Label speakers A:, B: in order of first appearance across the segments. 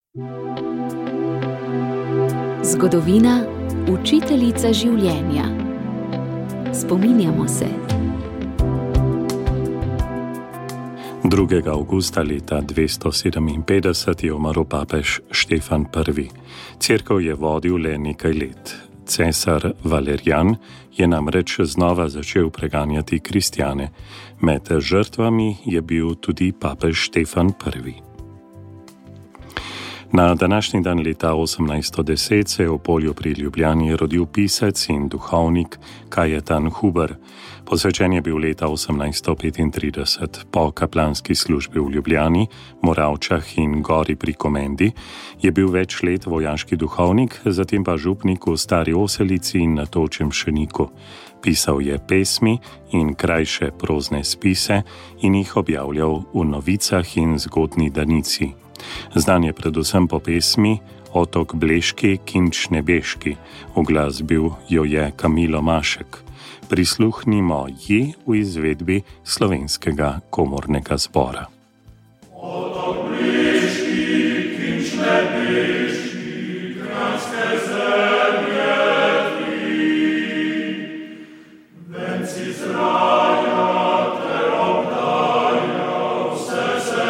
A: Zgodovina, učiteljica življenja. Spominjamo se.
B: 2. avgusta leta 257 je umrl papež Štefan I. Cerkev je vodil le nekaj let. Cesar Valerijan je namreč znova začel preganjati kristjane. Med žrtvami je bil tudi papež Štefan I. Na današnji dan leta 1810 se je v Polju pri Ljubljani rodil pisec in duhovnik Kajetan Huber. Posvečen je bil leta 1835. Po kaplanski službi v Ljubljani, Moravčah in Gori pri Komendi je bil več let vojaški duhovnik, zatem pa župnik v Stari Oselici in na Točem Šeniku. Pisal je pesmi in krajše prozne spise in jih objavljal v Novicah in Zgodnji Danici. Znan je predvsem po pesmi Otok Bleški, Kinč nebeški, uglasbil jo je Kamilo Mašek. Prisluhnimo ji v izvedbi Slovenskega komornega zbora.
C: Otok Bleški, Kinč nebeški, kranjske zemlje tri, venci z raja te obdaja, vse se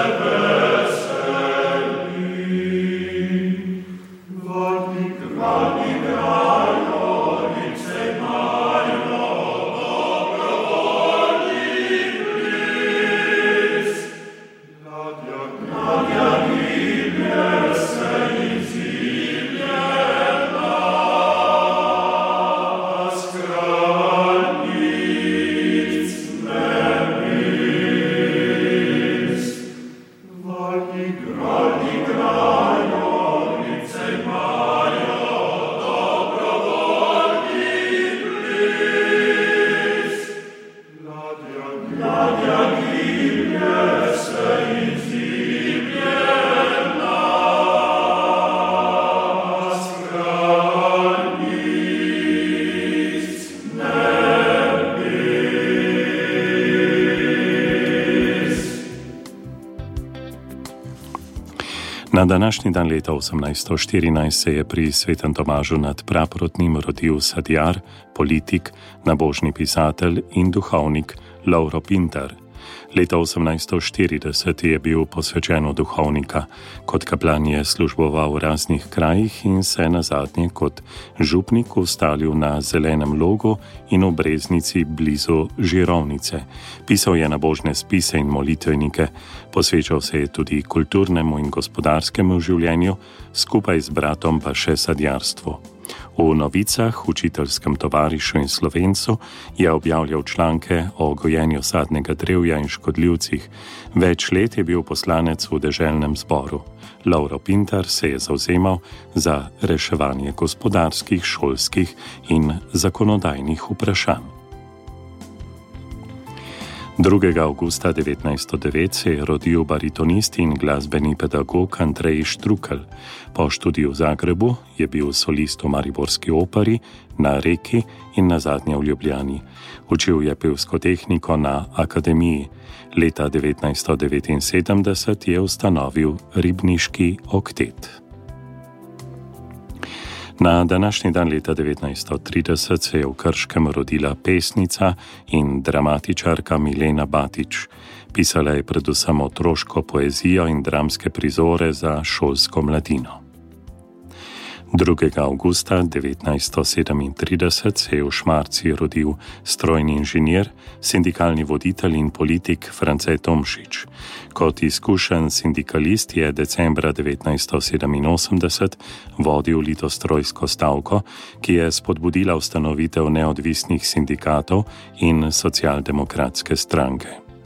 B: Na današnji dan leta 1814 se je pri Svetem Tomažu nad Praprotnim rodil sadjar, politik, nabožni pisatelj in duhovnik Lovro Pintar. Leta 1840 je bil posvečen v duhovnika. Kot kaplan je služboval v raznih krajih in se nazadnje kot župnik ustalil na Zelenem Logu in v Breznici blizu Žirovnice. Pisal je nabožne spise in molitvenike, posvečal se je tudi kulturnemu in gospodarskemu življenju, skupaj z bratom pa še sadjarstvu. V Novicah, učiteljskem tovarišu in Slovencu je objavljal članke o gojenju sadnega drevja in škodljivcih. Več let je bil poslanec v deželnem zboru. Lovro Pintar se je zavzemal za reševanje gospodarskih, šolskih in zakonodajnih vprašanj. 2. avgusta 1909 se je rodil baritonist in glasbeni pedagog Andrej Štrukelj. Po študiju v Zagrebu je bil solist v mariborski operi, na Reki in nazadnje v Ljubljani. Učil je pevsko tehniko na akademiji. Leta 1979 je ustanovil Ribniški oktet. Na današnji dan leta 1930 se je v Krškem rodila pesnica in dramatičarka Milena Batič. Pisala je predvsem otroško poezijo in dramske prizore za šolsko mladino. 2. avgusta 1937 se je v Šmarci rodil strojni inženir, sindikalni voditelj in politik France Tomšič. Kot izkušen sindikalist je decembra 1987 vodil litostrojsko stavko, ki je spodbudila ustanovitev neodvisnih sindikatov in socialdemokratske stranke.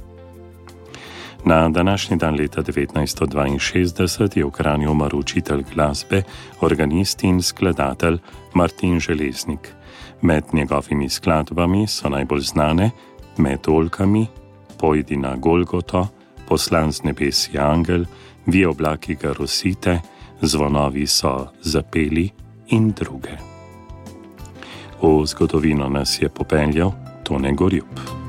B: Na današnji dan leta 1962 je v Kranju umrl učitelj glasbe, organist in skladatelj Martin Železnik. Med njegovimi skladbami so najbolj znane Med oljkami, Pojdi na Golgoto, Poslan z nebes je angel, Vi oblaki ga rosite, Zvonovi so zapeli in druge. V zgodovino nas je popeljal Tone Gorjup.